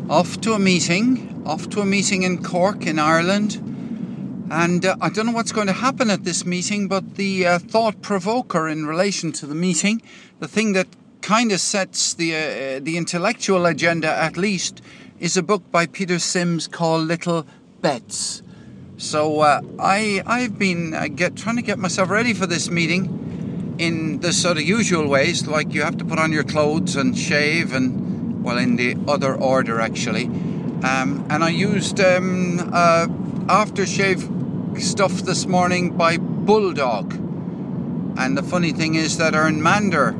off to a meeting in Cork in Ireland, and I don't know what's going to happen at this meeting, but the thought provoker in relation to the meeting, the thing that kind of sets the intellectual agenda at least, is a book by Peter Sims called Little Bets. So I've been trying to get myself ready for this meeting in the sort of usual ways, like you have to put on your clothes and shave, and well, in the other order actually. And I used aftershave stuff this morning by Bulldog. And the funny thing is that Ern Mander,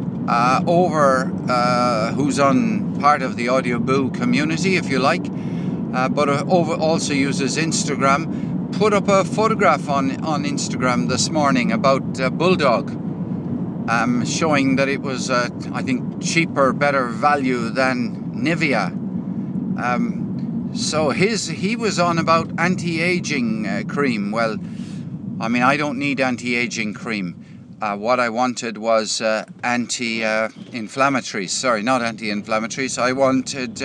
who's on part of the Audio Boo community, if you like, but also uses Instagram, put up a photograph on Instagram this morning about Bulldog, showing that it was, I think, cheaper, better value than Nivea. So he was on about anti-aging cream. Well, I mean, I don't need anti-aging cream. What I wanted was anti-inflammatories. Sorry, not anti-inflammatories. I wanted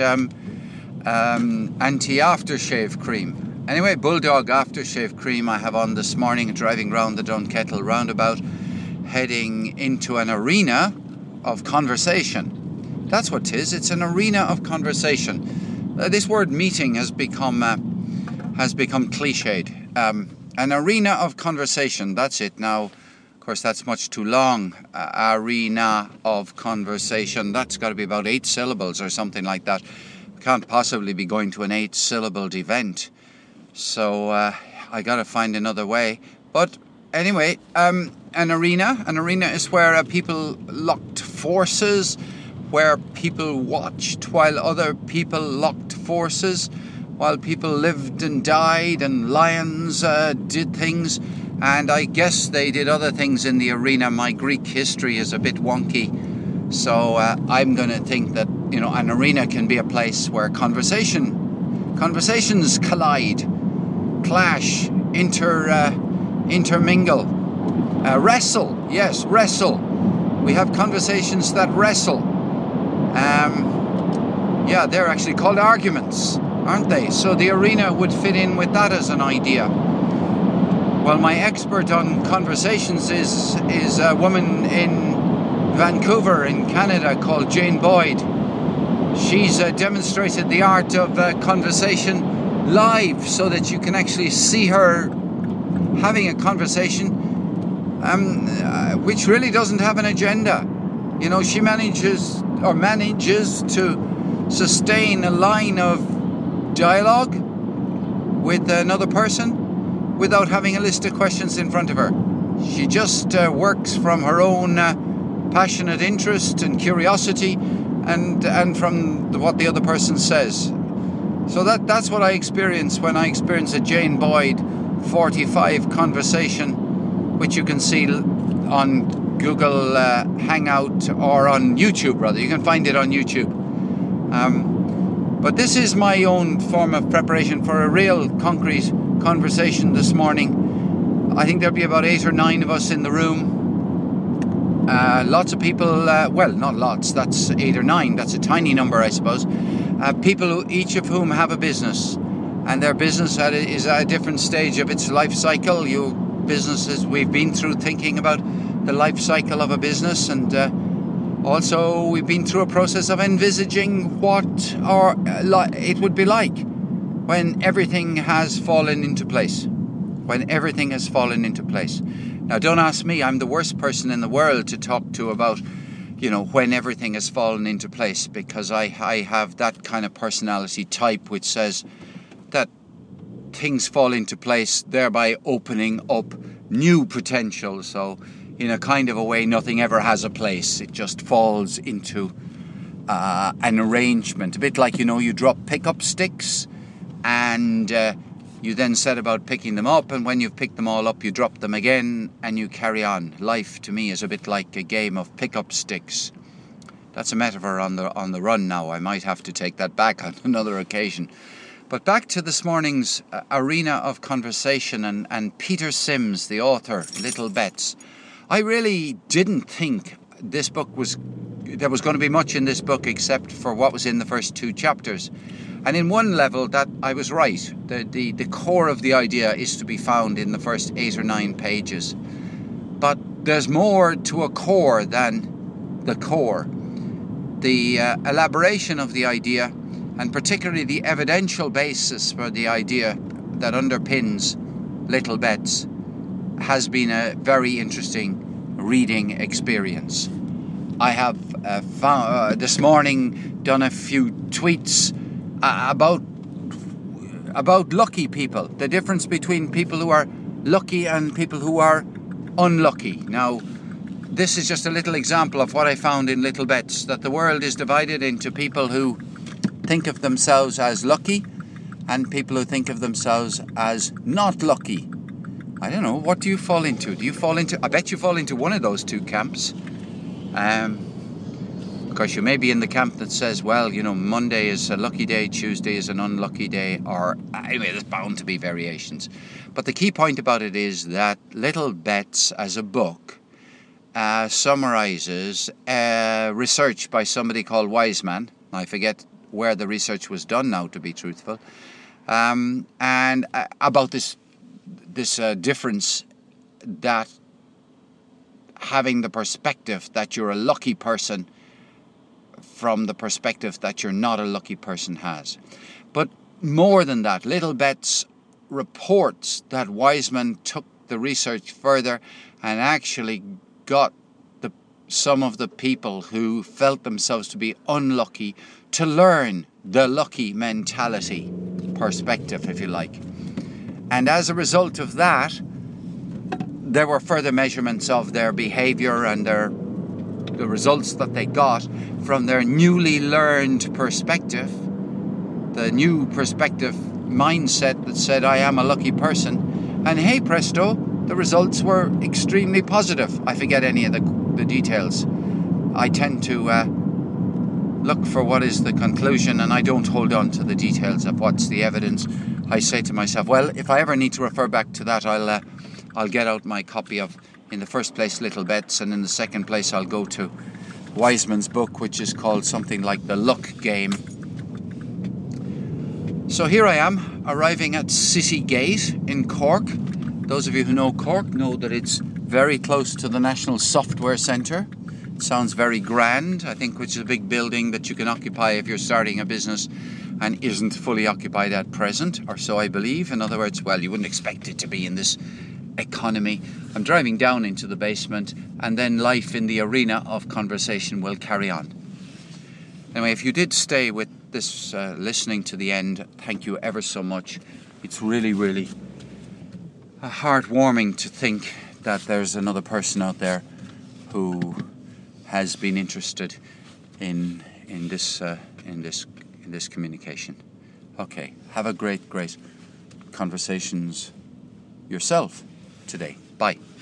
anti-aftershave cream. Anyway, Bulldog aftershave cream I have on this morning, driving round the Dunkettle roundabout, heading into an arena of conversation. That's what 'tis. It's an arena of conversation. This word meeting has become cliched. An arena of conversation. That's it now. Of course, that's much too long. Arena of conversation. That's got to be about 8 syllables or something like that. We can't possibly be going to an 8-syllabled event. So I got to find another way. But anyway, an arena is where people locked forces, where people watched while other people locked forces, while people lived and died and lions did things. And I guess they did other things in the arena. My Greek history is a bit wonky. So I'm going to think that, an arena can be a place where conversations collide, clash, intermingle, wrestle. Yes, wrestle. We have conversations that wrestle. They're actually called arguments, aren't they? So the arena would fit in with that as an idea. Well, my expert on conversations is a woman in Vancouver in Canada called Jane Boyd. She's demonstrated the art of conversation live so that you can actually see her having a conversation which really doesn't have an agenda. She manages to sustain a line of dialogue with another person without having a list of questions in front of her. She just works from her own passionate interest and curiosity and from what the other person says. So that's what I experience when I experience a Jane Boyd 45 conversation, which you can see on Google Hangout, or on YouTube rather. You can find it on YouTube. But this is my own form of preparation for a real concrete conversation this morning. I think there'll be about 8 or 9 of us in the room. Lots of people, well, not lots, that's 8 or 9, that's a tiny number, I suppose. People each of whom have a business, and their business is at a different stage of its life cycle. Businesses, we've been through thinking about the life cycle of a business, and also we've been through a process of envisaging what it would be like when everything has fallen into place. Now, don't ask me. I'm the worst person in the world to talk to about, when everything has fallen into place, because I have that kind of personality type which says that things fall into place, thereby opening up new potential. So in a kind of a way, nothing ever has a place. It just falls into an arrangement. A bit like, you drop pickup sticks and you then set about picking them up, and when you've picked them all up, you drop them again and you carry on. Life to me is a bit like a game of pickup sticks. That's a metaphor on the run now. I might have to take that back on another occasion. But back to this morning's arena of conversation and Peter Sims, the author, Little Bets. I really didn't think this book was there was going to be much in this book except for what was in the first 2 chapters. And in one level, that I was right. The core of the idea is to be found in the first 8 or 9 pages. But there's more to a core than the core. The elaboration of the idea, and particularly the evidential basis for the idea that underpins Little Bets, has been a very interesting reading experience. I have this morning done a few tweets about lucky people, the difference between people who are lucky and people who are unlucky. Now, this is just a little example of what I found in Little Bets, that the world is divided into people who think of themselves as lucky and people who think of themselves as not lucky. I don't know, what do you fall into? I bet you fall into one of those 2 camps. Because you may be in the camp that says, well, Monday is a lucky day, Tuesday is an unlucky day, or anyway, there's bound to be variations. But the key point about it is that Little Bets as a book summarizes research by somebody called Wiseman. I forget where the research was done now, to be truthful, and about this difference, that having the perspective that you're a lucky person from the perspective that you're not a lucky person has. But more than that, Little Bets reports that Wiseman took the research further and actually got some of the people who felt themselves to be unlucky to learn the lucky mentality perspective, if you like. And as a result of that, there were further measurements of their behavior and the results that they got from their newly learned perspective, the new perspective mindset that said, I am a lucky person. And hey presto, the results were extremely positive. I forget any of the details. I tend to look for what is the conclusion, and I don't hold on to the details of what's the evidence. I say to myself, well, if I ever need to refer back to that, I'll get out my copy of, in the first place, Little Bets, and in the second place I'll go to Wiseman's book, which is called something like The Luck Game. So here I am, arriving at City Gate in Cork. Those of you who know Cork know that it's very close to the National Software Centre. It sounds very grand, I think, which is a big building that you can occupy if you're starting a business and isn't fully occupied at present, or so I believe. In other words, well, you wouldn't expect it to be in this economy. I'm driving down into the basement, and then life in the arena of conversation will carry on. Anyway, if you did stay with this listening to the end, thank you ever so much. It's really, really heartwarming to think that there's another person out there who has been interested in this communication. Okay, have a great conversations yourself today. Bye.